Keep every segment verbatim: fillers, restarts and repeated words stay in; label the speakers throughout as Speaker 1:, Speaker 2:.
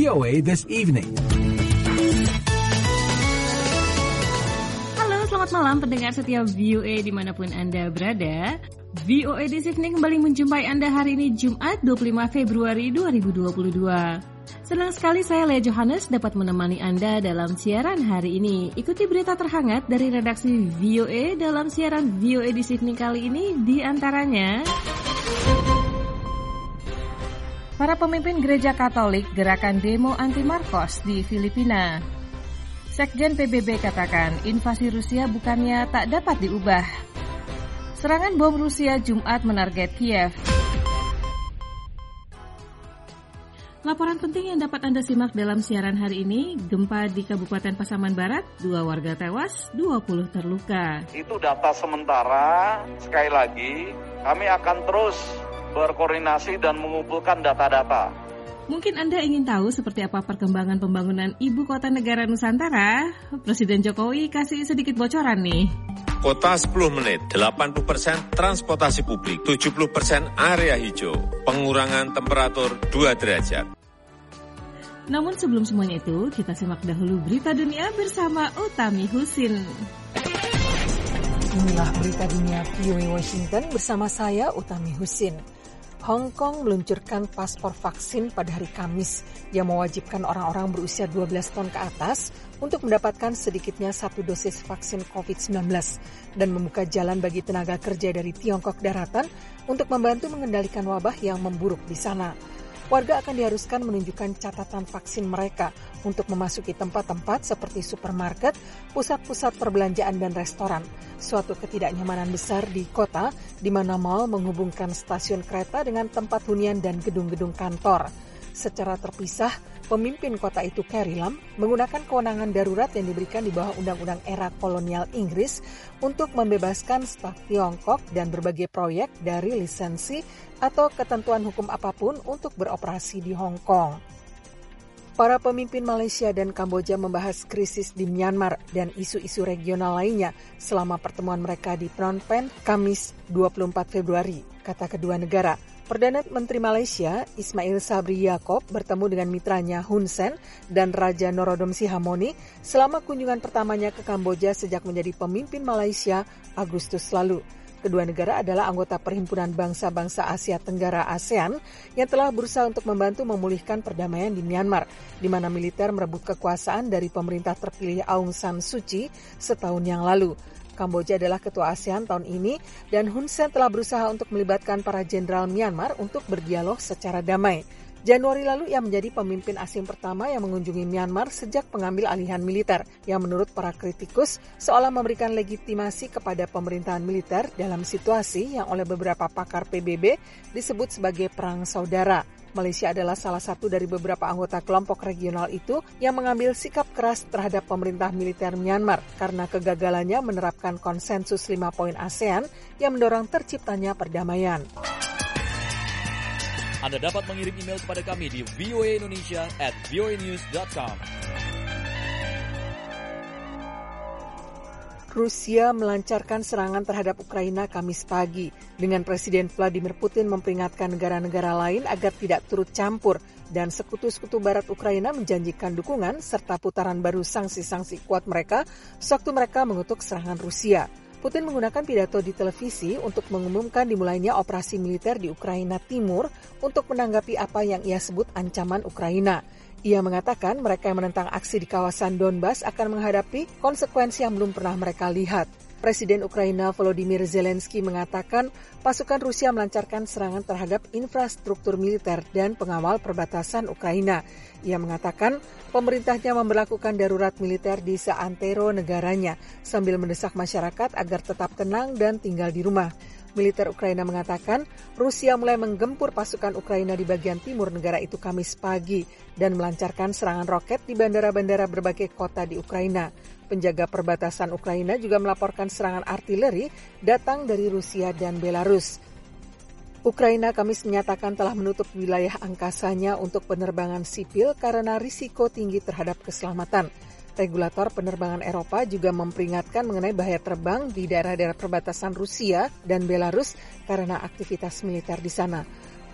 Speaker 1: O A This Evening.
Speaker 2: Halo, selamat malam pendengar setia V O A dimanapun Anda berada. V O A This Evening kembali menjumpai Anda hari ini Jumat dua puluh lima Februari dua ribu dua puluh dua. Senang sekali saya Lea Johannes dapat menemani Anda dalam siaran hari ini. Ikuti berita terhangat dari redaksi V O A dalam siaran V O A This Evening kali ini, di antaranya para pemimpin gereja Katolik gerakan demo anti Marcos di Filipina. Sekjen P B B katakan invasi Rusia bukannya tak dapat diubah. Serangan bom Rusia Jumat menarget Kiev. Laporan penting yang dapat Anda simak dalam siaran hari ini, gempa di Kabupaten Pasaman Barat, dua warga tewas, dua puluh terluka.
Speaker 3: Itu data sementara, sekali lagi kami akan terus berkoordinasi dan mengumpulkan data-data.
Speaker 2: Mungkin Anda ingin tahu seperti apa perkembangan pembangunan Ibu Kota Negara Nusantara? Presiden Jokowi kasih sedikit bocoran nih.
Speaker 4: Kota sepuluh menit, delapan puluh persen transportasi publik, tujuh puluh persen area hijau, pengurangan temperatur dua derajat.
Speaker 2: Namun sebelum semuanya itu, kita simak dahulu berita dunia bersama Utami Husin.
Speaker 5: Inilah berita dunia V O A Washington bersama saya Utami Husin. Hong Kong meluncurkan paspor vaksin pada hari Kamis yang mewajibkan orang-orang berusia dua belas tahun ke atas untuk mendapatkan sedikitnya satu dosis vaksin covid sembilan belas dan membuka jalan bagi tenaga kerja dari Tiongkok daratan untuk membantu mengendalikan wabah yang memburuk di sana. Warga akan diharuskan menunjukkan catatan vaksin mereka untuk memasuki tempat-tempat seperti supermarket, pusat-pusat perbelanjaan dan restoran. Suatu ketidaknyamanan besar di kota di mana mal menghubungkan stasiun kereta dengan tempat hunian dan gedung-gedung kantor. Secara terpisah, pemimpin kota itu Carrie Lam menggunakan kewenangan darurat yang diberikan di bawah undang-undang era kolonial Inggris untuk membebaskan staf Tiongkok dan berbagai proyek dari lisensi atau ketentuan hukum apapun untuk beroperasi di Hong Kong. Para pemimpin Malaysia dan Kamboja membahas krisis di Myanmar dan isu-isu regional lainnya selama pertemuan mereka di Phnom Penh, Kamis dua puluh empat Februari, kata kedua negara. Perdana Menteri Malaysia Ismail Sabri Yaakob bertemu dengan mitranya Hun Sen dan Raja Norodom Sihamoni selama kunjungan pertamanya ke Kamboja sejak menjadi pemimpin Malaysia Agustus lalu. Kedua negara adalah anggota Perhimpunan Bangsa-Bangsa Asia Tenggara ASEAN yang telah berusaha untuk membantu memulihkan perdamaian di Myanmar, di mana militer merebut kekuasaan dari pemerintah terpilih Aung San Suu Kyi setahun yang lalu. Kamboja adalah ketua ASEAN tahun ini dan Hun Sen telah berusaha untuk melibatkan para jenderal Myanmar untuk berdialog secara damai. Januari lalu ia menjadi pemimpin asing pertama yang mengunjungi Myanmar sejak pengambil alihan militer yang menurut para kritikus seolah memberikan legitimasi kepada pemerintahan militer dalam situasi yang oleh beberapa pakar P B B disebut sebagai perang saudara. Malaysia adalah salah satu dari beberapa anggota kelompok regional itu yang mengambil sikap keras terhadap pemerintah militer Myanmar karena kegagalannya menerapkan konsensus lima poin ASEAN yang mendorong terciptanya perdamaian.
Speaker 6: Anda dapat mengirim email kepada kami di voaindonesia at voanews dot com.
Speaker 5: Rusia melancarkan serangan terhadap Ukraina Kamis pagi dengan Presiden Vladimir Putin memperingatkan negara-negara lain agar tidak turut campur dan sekutu-sekutu barat Ukraina menjanjikan dukungan serta putaran baru sanksi-sanksi kuat mereka sewaktu mereka mengutuk serangan Rusia. Putin menggunakan pidato di televisi untuk mengumumkan dimulainya operasi militer di Ukraina Timur untuk menanggapi apa yang ia sebut ancaman Ukraina. Ia mengatakan mereka yang menentang aksi di kawasan Donbas akan menghadapi konsekuensi yang belum pernah mereka lihat. Presiden Ukraina Volodymyr Zelensky mengatakan pasukan Rusia melancarkan serangan terhadap infrastruktur militer dan pengawal perbatasan Ukraina. Ia mengatakan pemerintahnya memberlakukan darurat militer di seantero negaranya sambil mendesak masyarakat agar tetap tenang dan tinggal di rumah. Militer Ukraina mengatakan Rusia mulai menggempur pasukan Ukraina di bagian timur negara itu Kamis pagi dan melancarkan serangan roket di bandara-bandara berbagai kota di Ukraina. Penjaga perbatasan Ukraina juga melaporkan serangan artileri datang dari Rusia dan Belarus. Ukraina Kamis menyatakan telah menutup wilayah angkasanya untuk penerbangan sipil karena risiko tinggi terhadap keselamatan. Regulator penerbangan Eropa juga memperingatkan mengenai bahaya terbang di daerah-daerah perbatasan Rusia dan Belarus karena aktivitas militer di sana.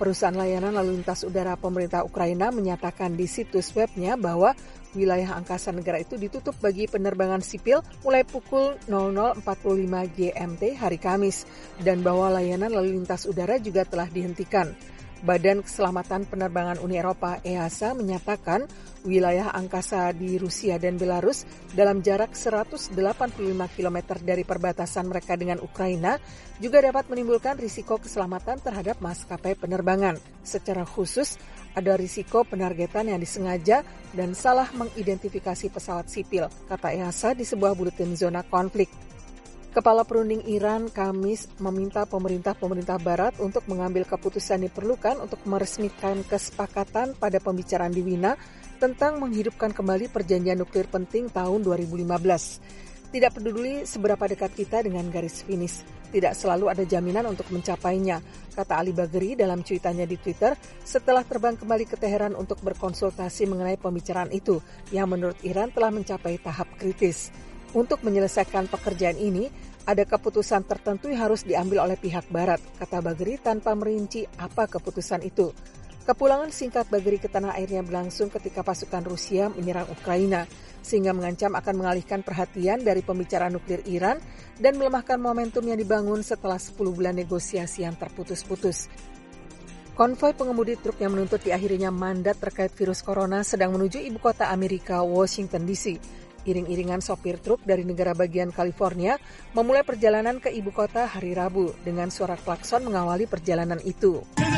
Speaker 5: Perusahaan layanan lalu lintas udara pemerintah Ukraina menyatakan di situs webnya bahwa wilayah angkasa negara itu ditutup bagi penerbangan sipil mulai pukul nol nol empat puluh lima G M T hari Kamis dan bahwa layanan lalu lintas udara juga telah dihentikan. Badan Keselamatan Penerbangan Uni Eropa E A S A menyatakan wilayah angkasa di Rusia dan Belarus dalam jarak seratus delapan puluh lima kilometer dari perbatasan mereka dengan Ukraina juga dapat menimbulkan risiko keselamatan terhadap maskapai penerbangan. Secara khusus, ada risiko penargetan yang disengaja dan salah mengidentifikasi pesawat sipil, kata E A S A di sebuah buletin zona konflik. Kepala Perunding Iran Kamis meminta pemerintah-pemerintah barat untuk mengambil keputusan diperlukan untuk meresmikan kesepakatan pada pembicaraan di Wina tentang menghidupkan kembali perjanjian nuklir penting tahun dua ribu lima belas. Tidak peduli seberapa dekat kita dengan garis finish, tidak selalu ada jaminan untuk mencapainya, kata Ali Bagheri dalam cuitannya di Twitter setelah terbang kembali ke Teheran untuk berkonsultasi mengenai pembicaraan itu yang menurut Iran telah mencapai tahap kritis. Untuk menyelesaikan pekerjaan ini, ada keputusan tertentu yang harus diambil oleh pihak barat, kata Bagheri tanpa merinci apa keputusan itu. Kepulangan singkat Bagheri ke tanah airnya berlangsung ketika pasukan Rusia menyerang Ukraina, sehingga mengancam akan mengalihkan perhatian dari pembicaraan nuklir Iran dan melemahkan momentum yang dibangun setelah sepuluh bulan negosiasi yang terputus-putus. Konvoi pengemudi truk yang menuntut diakhirinya mandat terkait virus corona sedang menuju ibu kota Amerika, Washington D C. Iring-iringan sopir truk dari negara bagian California memulai perjalanan ke ibu kota hari Rabu dengan suara klakson mengawali perjalanan itu.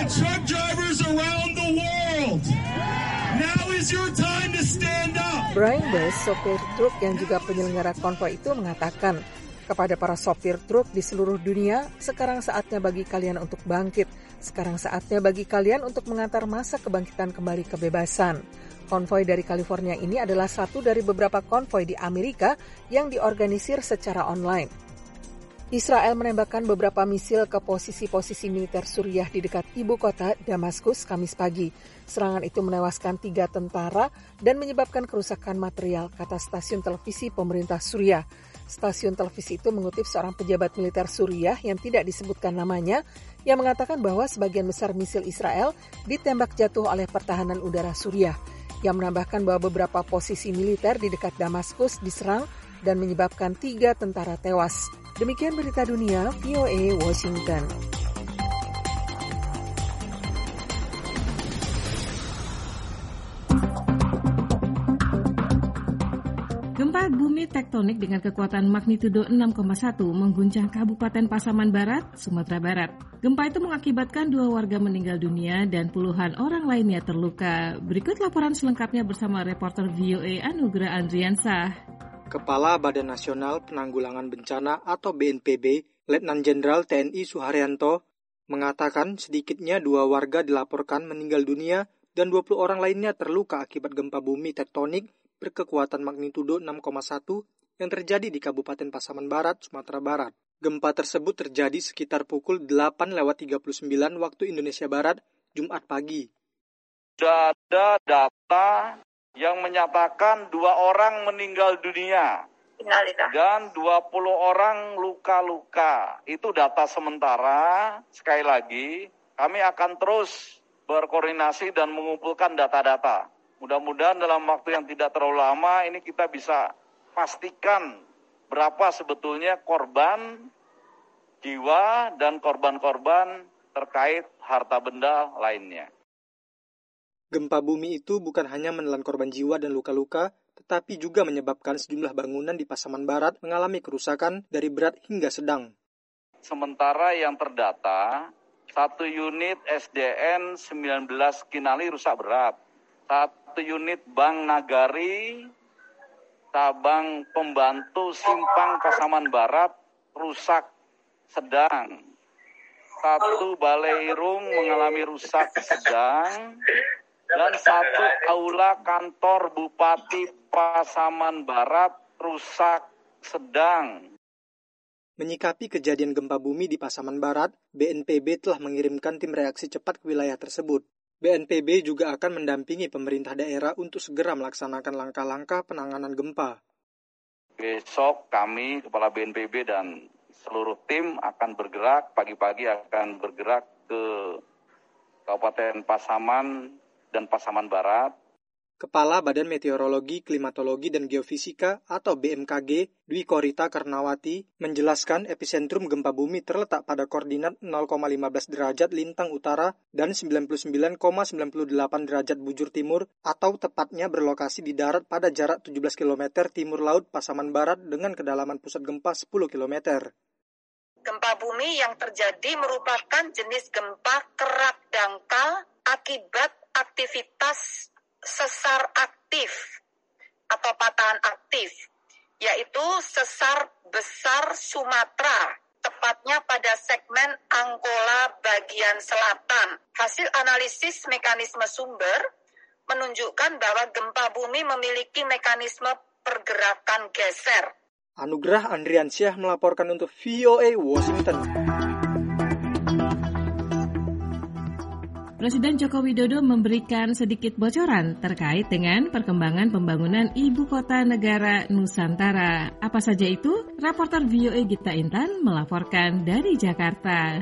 Speaker 5: Brian Bass, sopir truk yang juga penyelenggara konvoi itu mengatakan, kepada para sopir truk di seluruh dunia, sekarang saatnya bagi kalian untuk bangkit. Sekarang saatnya bagi kalian untuk mengantar masa kebangkitan kembali kebebasan. Konvoi dari California ini adalah satu dari beberapa konvoi di Amerika yang diorganisir secara online. Israel menembakkan beberapa misil ke posisi-posisi militer Suriah di dekat ibu kota Damaskus Kamis pagi. Serangan itu menewaskan tiga tentara dan menyebabkan kerusakan material, kata stasiun televisi pemerintah Suriah. Stasiun televisi itu mengutip seorang pejabat militer Suriah yang tidak disebutkan namanya, yang mengatakan bahwa sebagian besar misil Israel ditembak jatuh oleh pertahanan udara Suriah. Yang menambahkan bahwa beberapa posisi militer di dekat Damaskus diserang dan menyebabkan tiga tentara tewas. Demikian berita dunia V O A Washington.
Speaker 2: Gempa bumi tektonik dengan kekuatan magnitudo enam koma satu mengguncang Kabupaten Pasaman Barat, Sumatera Barat. Gempa itu mengakibatkan dua warga meninggal dunia dan puluhan orang lainnya terluka. Berikut laporan selengkapnya bersama reporter V O A Anugrah Andriansah.
Speaker 1: Kepala Badan Nasional Penanggulangan Bencana atau B N P B, Letnan Jenderal T N I Suharyanto, mengatakan sedikitnya dua warga dilaporkan meninggal dunia dan dua puluh orang lainnya terluka akibat gempa bumi tektonik berkekuatan magnitudo enam koma satu yang terjadi di Kabupaten Pasaman Barat, Sumatera Barat. Gempa tersebut terjadi sekitar pukul delapan lewat tiga puluh sembilan waktu Indonesia Barat, Jumat pagi.
Speaker 3: Sudah ada data yang menyatakan dua orang meninggal dunia dan dua puluh orang luka-luka. Itu data sementara. Sekali lagi, kami akan terus berkoordinasi dan mengumpulkan data-data. Mudah-mudahan dalam waktu yang tidak terlalu lama ini kita bisa pastikan berapa sebetulnya korban jiwa dan korban-korban terkait harta benda lainnya.
Speaker 1: Gempa bumi itu bukan hanya menelan korban jiwa dan luka-luka, tetapi juga menyebabkan sejumlah bangunan di Pasaman Barat mengalami kerusakan dari berat hingga sedang.
Speaker 3: Sementara yang terdata, satu unit S D N sembilan belas Kinali rusak berat. Satu unit Bank Nagari, cabang pembantu Simpang Pasaman Barat, rusak sedang. Satu Balai Irung mengalami rusak sedang. Dan satu aula kantor Bupati Pasaman Barat rusak sedang.
Speaker 1: Menyikapi kejadian gempa bumi di Pasaman Barat, B N P B telah mengirimkan tim reaksi cepat ke wilayah tersebut. B N P B juga akan mendampingi pemerintah daerah untuk segera melaksanakan langkah-langkah penanganan gempa.
Speaker 3: Besok kami, Kepala B N P B dan seluruh tim akan bergerak, pagi-pagi akan bergerak ke Kabupaten Pasaman dan Pasaman Barat.
Speaker 1: Kepala Badan Meteorologi, Klimatologi, dan Geofisika atau B M K G, Dwi Korita Karnawati, menjelaskan epicentrum gempa bumi terletak pada koordinat nol koma lima belas derajat lintang utara dan sembilan puluh sembilan koma sembilan delapan derajat bujur timur, atau tepatnya berlokasi di darat pada jarak tujuh belas kilometer timur laut Pasaman Barat dengan kedalaman pusat gempa sepuluh kilometer.
Speaker 7: Gempa bumi yang terjadi merupakan jenis gempa kerak dangkal akibat aktivitas sesar aktif atau patahan aktif, yaitu sesar besar Sumatera, tepatnya pada segmen Angkola bagian selatan. Hasil analisis mekanisme sumber menunjukkan bahwa gempa bumi memiliki mekanisme pergerakan geser.
Speaker 1: Anugrah Andriansyah melaporkan untuk V O A Washington.
Speaker 2: Presiden Joko Widodo memberikan sedikit bocoran terkait dengan perkembangan pembangunan Ibu Kota Negara Nusantara. Apa saja itu? Reporter V O A Gita Intan melaporkan dari Jakarta.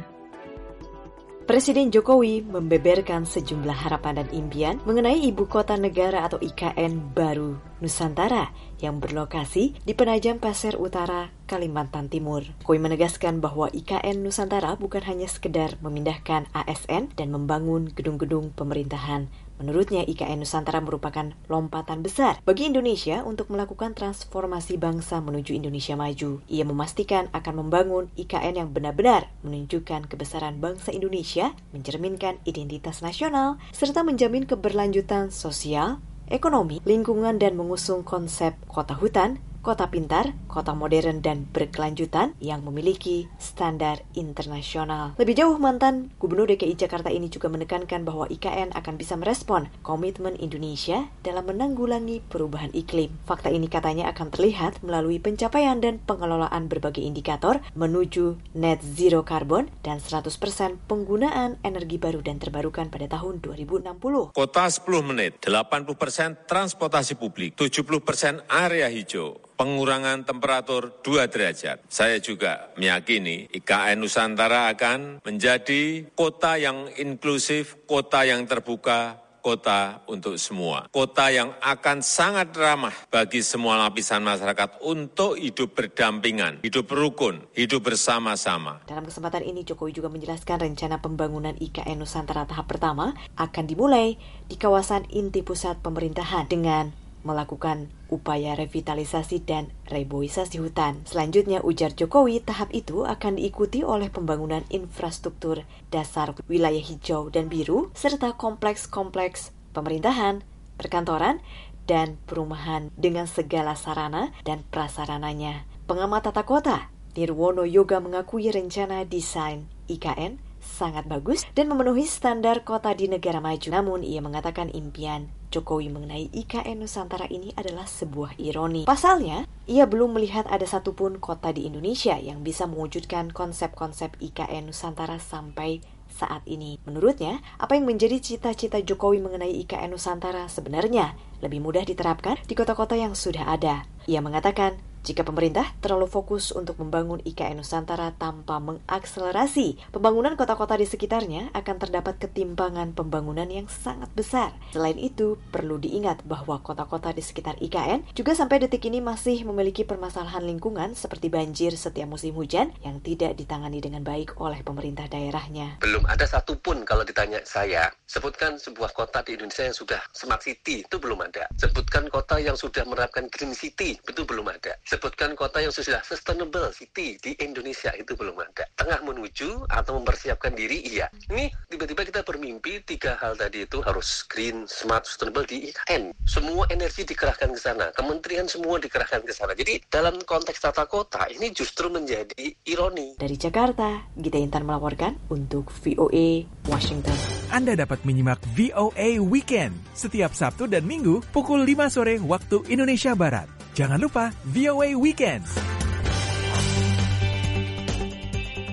Speaker 8: Presiden Jokowi membeberkan sejumlah harapan dan impian mengenai Ibu Kota Negara atau I K N baru Nusantara yang berlokasi di Penajam Pasir Utara, Kalimantan Timur. Jokowi menegaskan bahwa I K N Nusantara bukan hanya sekedar memindahkan A S N dan membangun gedung-gedung pemerintahan. Menurutnya, I K N Nusantara merupakan lompatan besar bagi Indonesia untuk melakukan transformasi bangsa menuju Indonesia maju. Ia memastikan akan membangun I K N yang benar-benar menunjukkan kebesaran bangsa Indonesia, mencerminkan identitas nasional, serta menjamin keberlanjutan sosial, ekonomi, lingkungan, dan mengusung konsep kota hutan, kota pintar, kota modern, dan berkelanjutan yang memiliki standar internasional. Lebih jauh, mantan Gubernur D K I Jakarta ini juga menekankan bahwa I K N akan bisa merespon komitmen Indonesia dalam menanggulangi perubahan iklim. Fakta ini katanya akan terlihat melalui pencapaian dan pengelolaan berbagai indikator menuju net zero carbon dan seratus persen penggunaan energi baru dan terbarukan pada tahun dua ribu enam puluh.
Speaker 4: Kota sepuluh menit, delapan puluh persen transportasi publik, tujuh puluh persen area hijau, pengurangan temperatur dua derajat. Saya juga meyakini I K N Nusantara akan menjadi kota yang inklusif, kota yang terbuka, kota untuk semua. Kota yang akan sangat ramah bagi semua lapisan masyarakat untuk hidup berdampingan, hidup rukun, hidup bersama-sama.
Speaker 8: Dalam kesempatan ini, Jokowi juga menjelaskan rencana pembangunan I K N Nusantara tahap pertama akan dimulai di kawasan inti pusat pemerintahan dengan melakukan upaya revitalisasi dan reboisasi hutan. Selanjutnya, ujar Jokowi, tahap itu akan diikuti oleh pembangunan infrastruktur dasar wilayah hijau dan biru, serta kompleks-kompleks pemerintahan, perkantoran, dan perumahan dengan segala sarana dan prasarananya. Pengamat tata kota, Nirwono Yoga, mengakui rencana desain I K N sangat bagus dan memenuhi standar kota di negara maju. Namun, ia mengatakan impian Jokowi mengenai I K N Nusantara ini adalah sebuah ironi. Pasalnya, ia belum melihat ada satupun kota di Indonesia yang bisa mewujudkan konsep-konsep I K N Nusantara sampai saat ini. Menurutnya, apa yang menjadi cita-cita Jokowi mengenai I K N Nusantara sebenarnya lebih mudah diterapkan di kota-kota yang sudah ada. Ia mengatakan, jika pemerintah terlalu fokus untuk membangun I K N Nusantara tanpa mengakselerasi pembangunan kota-kota di sekitarnya, akan terdapat ketimpangan pembangunan yang sangat besar. Selain itu, perlu diingat bahwa kota-kota di sekitar I K N juga sampai detik ini masih memiliki permasalahan lingkungan seperti banjir setiap musim hujan yang tidak ditangani dengan baik oleh pemerintah daerahnya.
Speaker 9: Belum ada satupun kalau ditanya saya, sebutkan sebuah kota di Indonesia yang sudah smart city, itu belum ada. Sebutkan kota yang sudah menerapkan green city, itu belum ada. Sebutkan kota yang sudah sustainable city di Indonesia, itu belum ada. Tengah menuju atau mempersiapkan diri, iya. Ini tiba-tiba kita bermimpi tiga hal tadi itu harus green, smart, sustainable di I K N. Semua energi dikerahkan ke sana, kementerian semua dikerahkan ke sana. Jadi dalam konteks tata kota ini justru menjadi ironi.
Speaker 8: Dari Jakarta, Gita Intan melaporkan untuk V O A Washington.
Speaker 10: Anda dapat menyimak V O A Weekend setiap Sabtu dan Minggu pukul lima sore waktu Indonesia Barat. Jangan lupa V O A Weekends.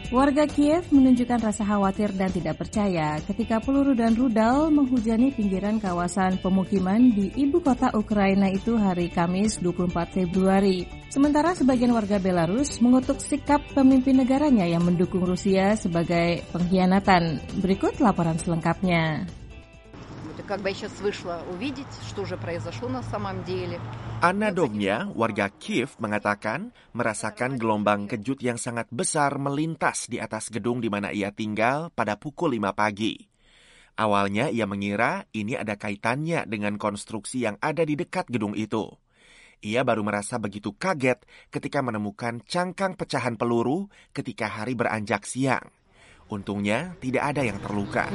Speaker 2: Warga Kiev menunjukkan rasa khawatir dan tidak percaya ketika peluru dan rudal menghujani pinggiran kawasan pemukiman di ibu kota Ukraina itu hari Kamis dua puluh empat Februari. Sementara sebagian warga Belarus mengutuk sikap pemimpin negaranya yang mendukung Rusia sebagai pengkhianatan. Berikut laporan selengkapnya.
Speaker 11: Anna Dognya, warga Kiev, mengatakan merasakan gelombang kejut yang sangat besar melintas di atas gedung di mana ia tinggal pada pukul lima pagi. Awalnya ia mengira ini ada kaitannya dengan konstruksi yang ada di dekat gedung itu. Ia baru merasa begitu kaget ketika menemukan cangkang pecahan peluru ketika hari beranjak siang. Untungnya tidak ada yang terluka.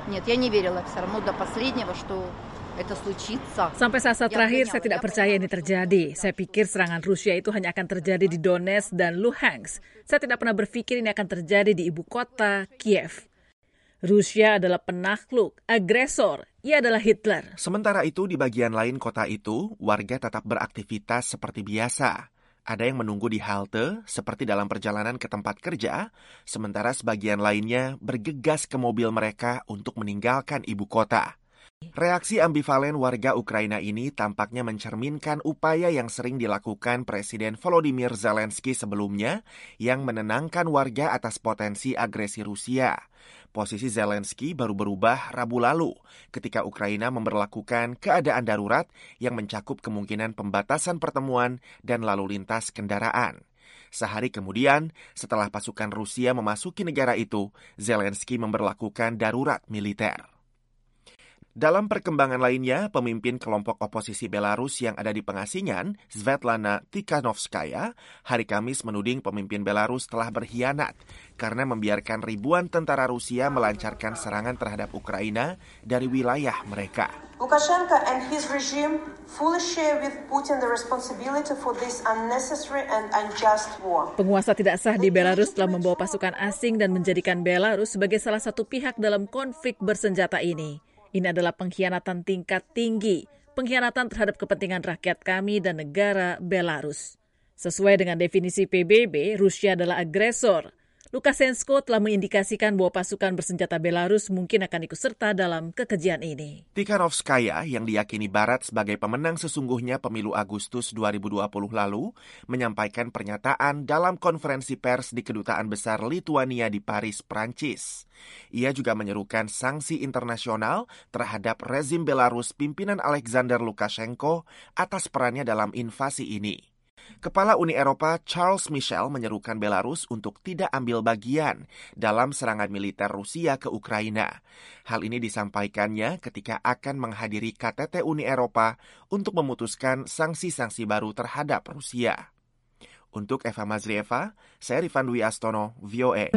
Speaker 12: Sampai saat terakhir saya tidak percaya ini terjadi. Saya pikir serangan Rusia itu hanya akan terjadi di Donetsk dan Luhansk. Saya tidak pernah berpikir ini akan terjadi di ibu kota, Kiev. Rusia adalah penakluk, agresor. Ia adalah Hitler.
Speaker 11: Sementara itu di bagian lain kota itu, warga tetap beraktivitas seperti biasa. Ada yang menunggu di halte, seperti dalam perjalanan ke tempat kerja, sementara sebagian lainnya bergegas ke mobil mereka untuk meninggalkan ibu kota. Reaksi ambivalen warga Ukraina ini tampaknya mencerminkan upaya yang sering dilakukan Presiden Volodymyr Zelensky sebelumnya yang menenangkan warga atas potensi agresi Rusia. Posisi Zelensky baru berubah Rabu lalu ketika Ukraina memberlakukan keadaan darurat yang mencakup kemungkinan pembatasan pertemuan dan lalu lintas kendaraan. Sehari kemudian, setelah pasukan Rusia memasuki negara itu, Zelensky memberlakukan darurat militer. Dalam perkembangan lainnya, pemimpin kelompok oposisi Belarus yang ada di pengasingan, Svetlana Tikhanovskaya, hari Kamis menuding pemimpin Belarus telah berkhianat karena membiarkan ribuan tentara Rusia melancarkan serangan terhadap Ukraina dari wilayah mereka.
Speaker 13: Lukashenko and his regime fully share with Putin the responsibility for this unnecessary and unjust war.
Speaker 12: Penguasa tidak sah di Belarus telah membawa pasukan asing dan menjadikan Belarus sebagai salah satu pihak dalam konflik bersenjata ini. Ini adalah pengkhianatan tingkat tinggi, pengkhianatan terhadap kepentingan rakyat kami dan negara Belarus. Sesuai dengan definisi P B B, Rusia adalah agresor. Lukashenko telah mengindikasikan bahwa pasukan bersenjata Belarus mungkin akan ikut serta dalam kekejian ini.
Speaker 11: Tikhanovskaya, yang diyakini Barat sebagai pemenang sesungguhnya pemilu Agustus dua ribu dua puluh lalu, menyampaikan pernyataan dalam konferensi pers di Kedutaan Besar Lituania di Paris, Prancis. Ia juga menyerukan sanksi internasional terhadap rezim Belarus pimpinan Alexander Lukashenko atas perannya dalam invasi ini. Kepala Uni Eropa Charles Michel menyerukan Belarus untuk tidak ambil bagian dalam serangan militer Rusia ke Ukraina. Hal ini disampaikannya ketika akan menghadiri K T T Uni Eropa untuk memutuskan sanksi-sanksi baru terhadap Rusia. Untuk Eva Mazrieva, saya Rifan Dwi Astono, V O A.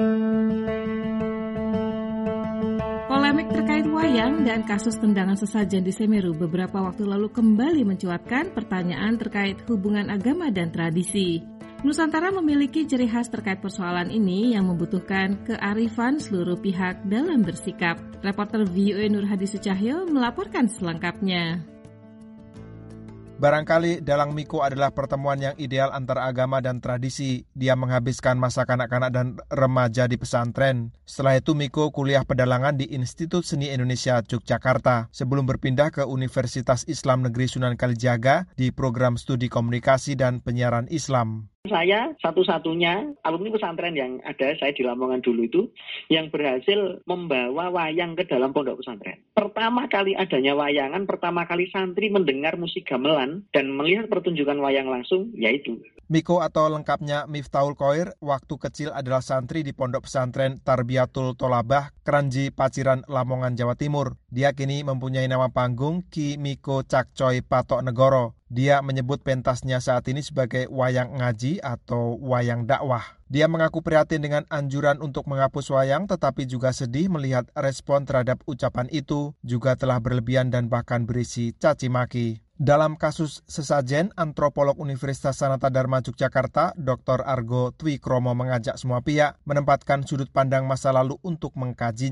Speaker 2: Polemik terkait wayang dan kasus tendangan sesajen di Semeru beberapa waktu lalu kembali mencuatkan pertanyaan terkait hubungan agama dan tradisi. Nusantara memiliki ciri khas terkait persoalan ini yang membutuhkan kearifan seluruh pihak dalam bersikap. Reporter V O A Nur Hadi Sucahyo melaporkan selengkapnya.
Speaker 14: Barangkali Dalang Miko adalah pertemuan yang ideal antara agama dan tradisi. Dia menghabiskan masa kanak-kanak dan remaja di pesantren. Setelah itu Miko kuliah pedalangan di Institut Seni Indonesia Yogyakarta sebelum berpindah ke Universitas Islam Negeri Sunan Kalijaga di program studi komunikasi dan penyiaran Islam.
Speaker 15: Saya satu-satunya alumni pesantren yang ada, saya di Lamongan dulu itu, yang berhasil membawa wayang ke dalam pondok pesantren. Pertama kali adanya wayangan, pertama kali santri mendengar musik gamelan dan melihat pertunjukan wayang langsung, yaitu
Speaker 14: Miko atau lengkapnya Miftahul Khoir, waktu kecil adalah santri di pondok pesantren Tarbiyatul Tolabah, Kranji, Paciran, Lamongan, Jawa Timur. Dia kini mempunyai nama panggung Ki Miko Cakcoy Patok Negoro. Dia menyebut pentasnya saat ini sebagai wayang ngaji atau wayang dakwah. Dia mengaku prihatin dengan anjuran untuk menghapus wayang, tetapi juga sedih melihat respon terhadap ucapan itu juga telah berlebihan dan bahkan berisi caci maki. Dalam kasus sesajen, antropolog Universitas Sanata Dharma Yogyakarta, Doktor Argo Twikromo mengajak semua pihak menempatkan sudut pandang masa lalu untuk mengkajinya.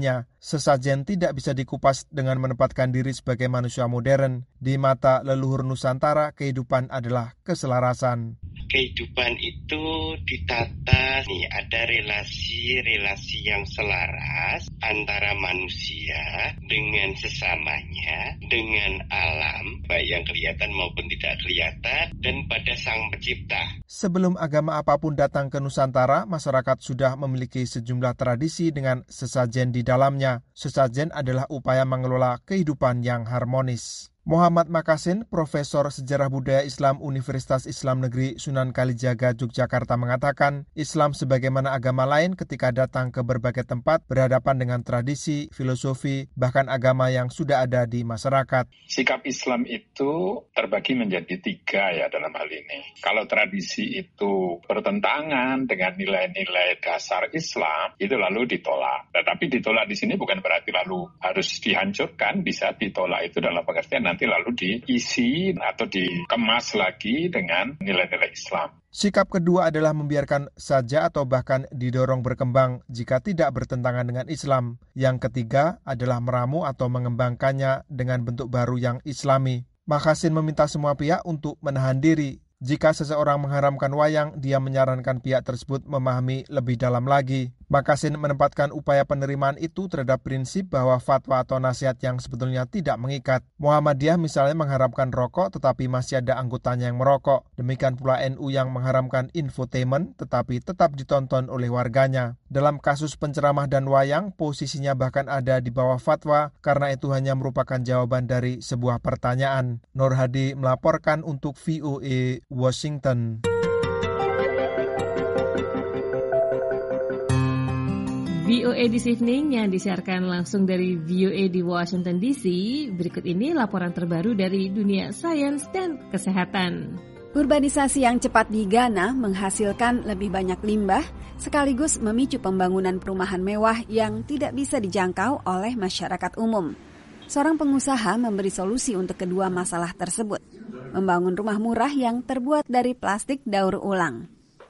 Speaker 14: sesajen tidak bisa dikupas dengan menempatkan diri sebagai manusia modern. Di mata leluhur Nusantara, kehidupan adalah keselarasan.
Speaker 16: Kehidupan itu ditata, nih, ada relasi-relasi yang selaras antara manusia dengan sesamanya, dengan alam, baik yang kelihatan maupun tidak kelihatan, dan pada Sang Pencipta.
Speaker 14: Sebelum agama apapun datang ke Nusantara, masyarakat sudah memiliki sejumlah tradisi dengan sesajen di dalamnya. Sesajen adalah upaya mengelola kehidupan yang harmonis. Muhammad Makasin, Profesor Sejarah Budaya Islam Universitas Islam Negeri Sunan Kalijaga, Yogyakarta mengatakan, Islam sebagaimana agama lain ketika datang ke berbagai tempat berhadapan dengan tradisi, filosofi, bahkan agama yang sudah ada di masyarakat.
Speaker 17: Sikap Islam itu terbagi menjadi tiga ya dalam hal ini. Kalau tradisi itu bertentangan dengan nilai-nilai dasar Islam, itu lalu ditolak. Tetapi ditolak di sini bukan berarti lalu harus dihancurkan, bisa ditolak itu dalam pengertian nanti lalu diisi atau dikemas lagi dengan nilai-nilai Islam.
Speaker 14: Sikap kedua adalah membiarkan saja atau bahkan didorong berkembang jika tidak bertentangan dengan Islam. Yang ketiga adalah meramu atau mengembangkannya dengan bentuk baru yang Islami. Makasin meminta semua pihak untuk menahan diri. Jika seseorang mengharamkan wayang, dia menyarankan pihak tersebut memahami lebih dalam lagi. Makasin menempatkan upaya penerimaan itu terhadap prinsip bahwa fatwa atau nasihat yang sebetulnya tidak mengikat. Muhammadiyah misalnya mengharamkan rokok tetapi masih ada anggotanya yang merokok. Demikian pula N U yang mengharamkan infotainment tetapi tetap ditonton oleh warganya. Dalam kasus penceramah dan wayang, posisinya bahkan ada di bawah fatwa karena itu hanya merupakan jawaban dari sebuah pertanyaan. Nur Hadi melaporkan untuk V O A Washington.
Speaker 2: V O A This Evening yang disiarkan langsung dari V O A di Washington D C. Berikut ini laporan terbaru dari dunia sains dan kesehatan.
Speaker 18: Urbanisasi yang cepat di Ghana menghasilkan lebih banyak limbah, sekaligus memicu pembangunan perumahan mewah yang tidak bisa dijangkau oleh masyarakat umum. Seorang pengusaha memberi solusi untuk kedua masalah tersebut, membangun rumah murah yang terbuat dari plastik daur ulang.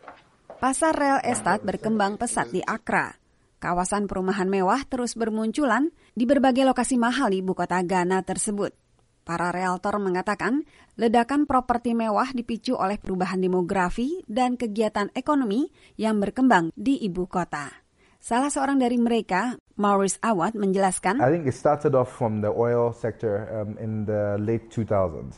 Speaker 18: Pasar real estate berkembang pesat di Accra. Kawasan perumahan mewah terus bermunculan di berbagai lokasi mahal di ibu kota Ghana tersebut. Para realtor mengatakan ledakan properti mewah dipicu oleh perubahan demografi dan kegiatan ekonomi yang berkembang di ibu kota. Salah seorang dari mereka, Maurice Awad, menjelaskan,
Speaker 19: I think it started off from the oil sector um, in the late two thousands.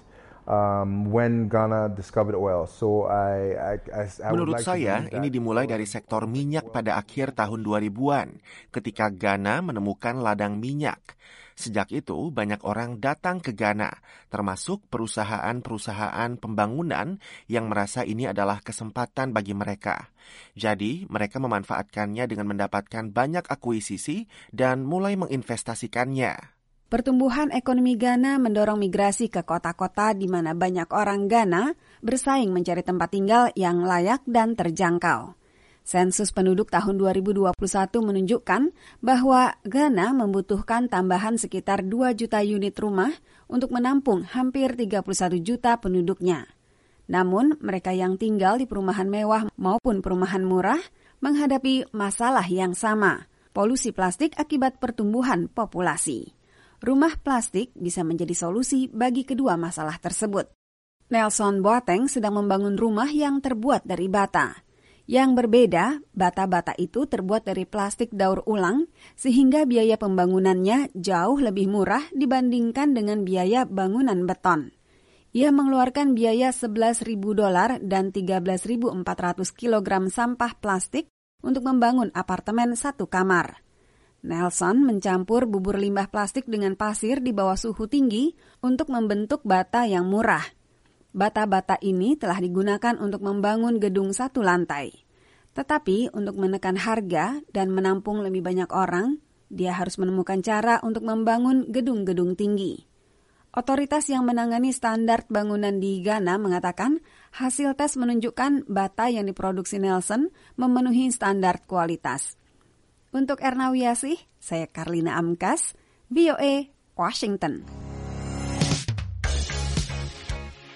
Speaker 19: Um, when Ghana discovered oil. So I, I, I, I
Speaker 11: Menurut
Speaker 19: like
Speaker 11: saya, ini dimulai dari sektor minyak pada akhir tahun dua ribuan, ketika Ghana menemukan ladang minyak. Sejak itu, banyak orang datang ke Ghana, termasuk perusahaan-perusahaan pembangunan yang merasa ini adalah kesempatan bagi mereka. Jadi, mereka memanfaatkannya dengan mendapatkan banyak akuisisi dan mulai menginvestasikannya.
Speaker 18: Pertumbuhan ekonomi Ghana mendorong migrasi ke kota-kota di mana banyak orang Ghana bersaing mencari tempat tinggal yang layak dan terjangkau. Sensus penduduk tahun dua ribu dua puluh satu menunjukkan bahwa Ghana membutuhkan tambahan sekitar dua juta unit rumah untuk menampung hampir tiga puluh satu juta penduduknya. Namun, mereka yang tinggal di perumahan mewah maupun perumahan murah menghadapi masalah yang sama, polusi plastik akibat pertumbuhan populasi. Rumah plastik bisa menjadi solusi bagi kedua masalah tersebut. Nelson Boateng sedang membangun rumah yang terbuat dari bata. Yang berbeda, bata-bata itu terbuat dari plastik daur ulang, sehingga biaya pembangunannya jauh lebih murah dibandingkan dengan biaya bangunan beton. Ia mengeluarkan biaya sebelas ribu dolar dan tiga belas ribu empat ratus kilogram sampah plastik untuk membangun apartemen satu kamar. Nelson mencampur bubur limbah plastik dengan pasir di bawah suhu tinggi untuk membentuk bata yang murah. Bata-bata ini telah digunakan untuk membangun gedung satu lantai. Tetapi untuk menekan harga dan menampung lebih banyak orang, dia harus menemukan cara untuk membangun gedung-gedung tinggi. Otoritas yang menangani standar bangunan di Ghana mengatakan hasil tes menunjukkan bata yang diproduksi Nelson memenuhi standar kualitas. Untuk Erna Wiasih, saya Karlina Amkas, V O A, Washington.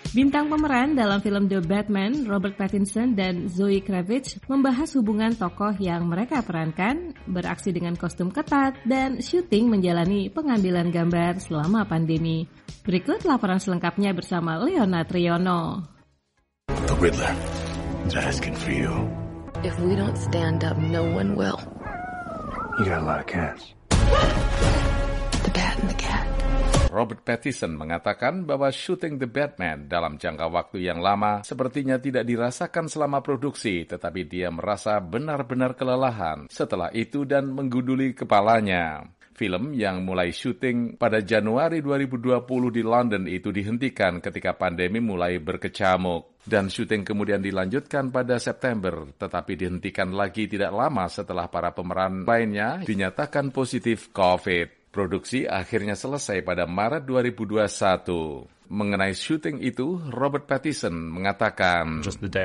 Speaker 2: Bintang pemeran dalam film The Batman, Robert Pattinson dan Zoe Kravitz membahas hubungan tokoh yang mereka perankan, beraksi dengan kostum ketat, dan syuting menjalani pengambilan gambar selama pandemi. Berikut laporan selengkapnya bersama Leona Triono.
Speaker 20: The Riddler is asking for you.
Speaker 21: If we don't stand up, no one will.
Speaker 20: You got a lot of cats.
Speaker 21: The Bat and the Cat.
Speaker 22: Robert Pattinson mengatakan bahwa syuting The Batman dalam jangka waktu yang lama sepertinya tidak dirasakan selama produksi, tetapi dia merasa benar-benar kelelahan setelah itu dan menggunduli kepalanya. Film yang mulai syuting pada Januari dua ribu dua puluh di London itu dihentikan ketika pandemi mulai berkecamuk. Dan syuting kemudian dilanjutkan pada September, tetapi dihentikan lagi tidak lama setelah para pemeran lainnya dinyatakan positif COVID. Produksi akhirnya selesai pada Maret dua ribu dua puluh satu. Mengenai syuting itu, Robert Pattinson mengatakan,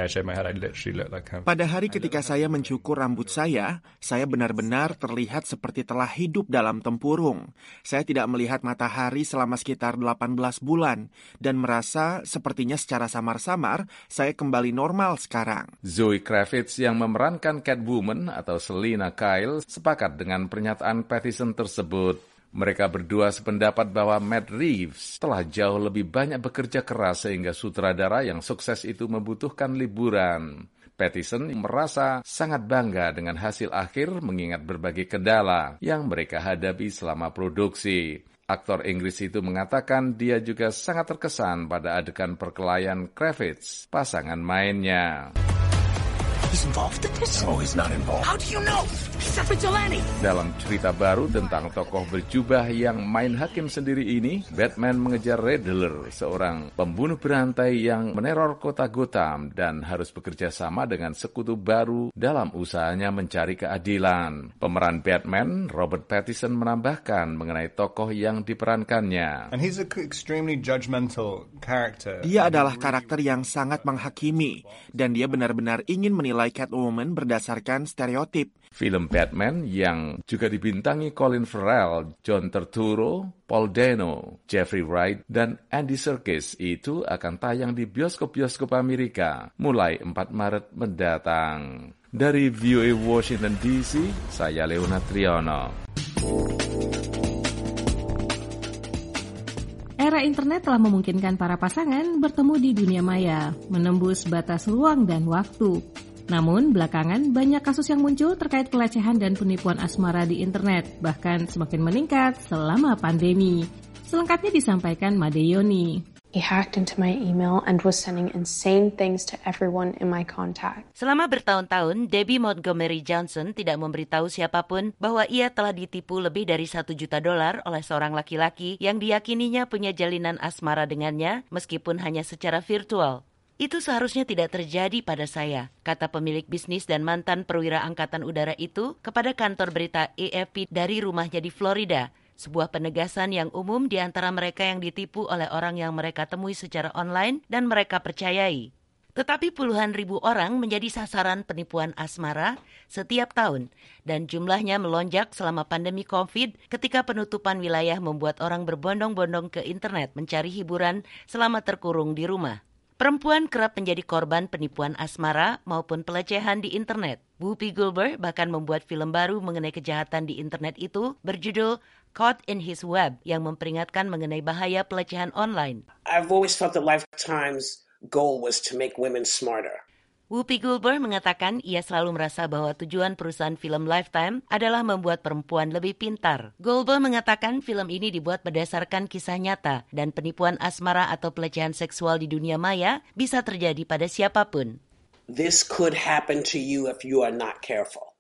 Speaker 11: pada hari ketika saya mencukur rambut saya, saya benar-benar terlihat seperti telah hidup dalam tempurung. Saya tidak melihat matahari selama sekitar delapan belas bulan, dan merasa sepertinya secara samar-samar saya kembali normal sekarang.
Speaker 22: Zoe Kravitz yang memerankan Catwoman atau Selina Kyle sepakat dengan pernyataan Pattinson tersebut. Mereka berdua sependapat bahwa Matt Reeves telah jauh lebih banyak bekerja keras sehingga sutradara yang sukses itu membutuhkan liburan. Pattinson merasa sangat bangga dengan hasil akhir mengingat berbagai kendala yang mereka hadapi selama produksi. Aktor Inggris itu mengatakan dia juga sangat terkesan pada adegan perkelahian Kravitz, pasangan mainnya.
Speaker 20: He's involved in this? No, he's not involved. How do you know? He's a vigilante.
Speaker 22: Dalam cerita baru tentang tokoh berjubah yang main hakim sendiri ini, Batman mengejar Riddler, seorang pembunuh berantai yang meneror kota Gotham dan harus bekerja sama dengan sekutu baru dalam usahanya mencari keadilan. Pemeran Batman, Robert Pattinson, menambahkan mengenai tokoh yang diperankannya.
Speaker 23: And he's an extremely judgmental character.
Speaker 11: Dia adalah karakter yang sangat menghakimi, dan dia benar-benar ingin menilai Catwoman berdasarkan stereotip.
Speaker 22: Film Batman yang juga dibintangi Colin Farrell, John Turturro, Paul Dano, Jeffrey Wright, dan Andy Serkis itu akan tayang di bioskop-bioskop Amerika mulai empat Maret mendatang. Dari V O A Washington D C, saya Leona Triono.
Speaker 2: Era internet telah memungkinkan para pasangan bertemu di dunia maya, menembus batas ruang dan waktu. Namun, belakangan banyak kasus yang muncul terkait pelecehan dan penipuan asmara di internet, bahkan semakin meningkat selama pandemi. Selengkapnya disampaikan Made Yoni.
Speaker 24: He hacked into my email and was sending insane things to everyone in my contact.
Speaker 25: Selama bertahun-tahun, Debbie Montgomery Johnson tidak memberitahu siapapun bahwa ia telah ditipu lebih dari satu juta dolar oleh seorang laki-laki yang diyakininya punya jalinan asmara dengannya, meskipun hanya secara virtual. Itu seharusnya tidak terjadi pada saya, kata pemilik bisnis dan mantan perwira angkatan udara itu kepada kantor berita A F P dari rumahnya di Florida. Sebuah penegasan yang umum di antara mereka yang ditipu oleh orang yang mereka temui secara online dan mereka percayai. Tetapi puluhan ribu orang menjadi sasaran penipuan asmara setiap tahun dan jumlahnya melonjak selama pandemi COVID ketika penutupan wilayah membuat orang berbondong-bondong ke internet mencari hiburan selama terkurung di rumah. Perempuan kerap menjadi korban penipuan asmara maupun pelecehan di internet. Whoopi Goldberg bahkan membuat film baru mengenai kejahatan di internet itu berjudul Caught in His Web yang memperingatkan mengenai bahaya pelecehan online.
Speaker 26: I've always felt that Lifetime's goal was to make women smarter.
Speaker 25: Whoopi Goldberg mengatakan ia selalu merasa bahwa tujuan perusahaan film Lifetime adalah membuat perempuan lebih pintar. Goldberg mengatakan film ini dibuat berdasarkan kisah nyata dan penipuan asmara atau pelecehan seksual di dunia maya bisa terjadi pada siapapun.
Speaker 26: This could happen to you if you are not careful.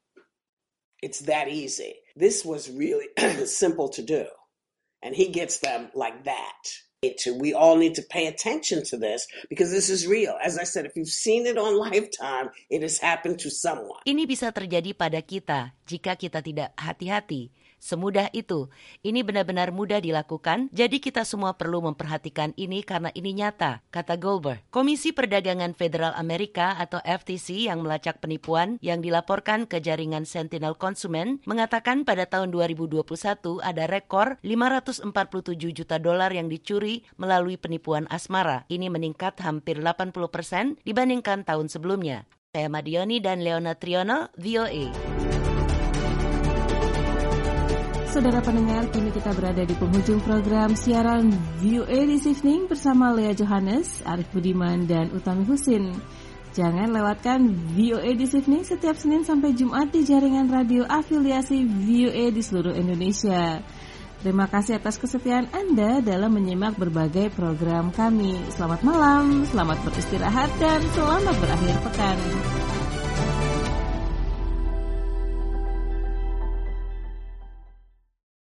Speaker 26: It's that easy. This was really simple to do. And he gets them like that. We all need to pay attention to this because this is real. As I said, if you've seen it on Lifetime, it has happened to someone.
Speaker 25: Ini bisa terjadi pada kita jika kita tidak hati-hati. Semudah itu. Ini benar-benar mudah dilakukan, jadi kita semua perlu memperhatikan ini karena ini nyata, kata Goldberg. Komisi Perdagangan Federal Amerika atau F T C yang melacak penipuan yang dilaporkan ke jaringan Sentinel Konsumen mengatakan pada tahun dua ribu dua puluh satu ada rekor lima ratus empat puluh tujuh juta dolar yang dicuri diketahui melalui penipuan asmara. Ini meningkat hampir delapan puluh persen dibandingkan tahun sebelumnya. Saya Madioni dan Leona Triono, V O A.
Speaker 2: Saudara pendengar, kini kita berada di penghujung program siaran V O A This Evening bersama Lea Johannes, Arif Budiman, dan Utami Husin. Jangan lewatkan V O A This Evening setiap Senin sampai Jumat di jaringan radio afiliasi V O A di seluruh Indonesia. Terima kasih atas kesetiaan Anda dalam menyimak berbagai program kami. Selamat malam, selamat beristirahat, dan selamat berakhir pekan.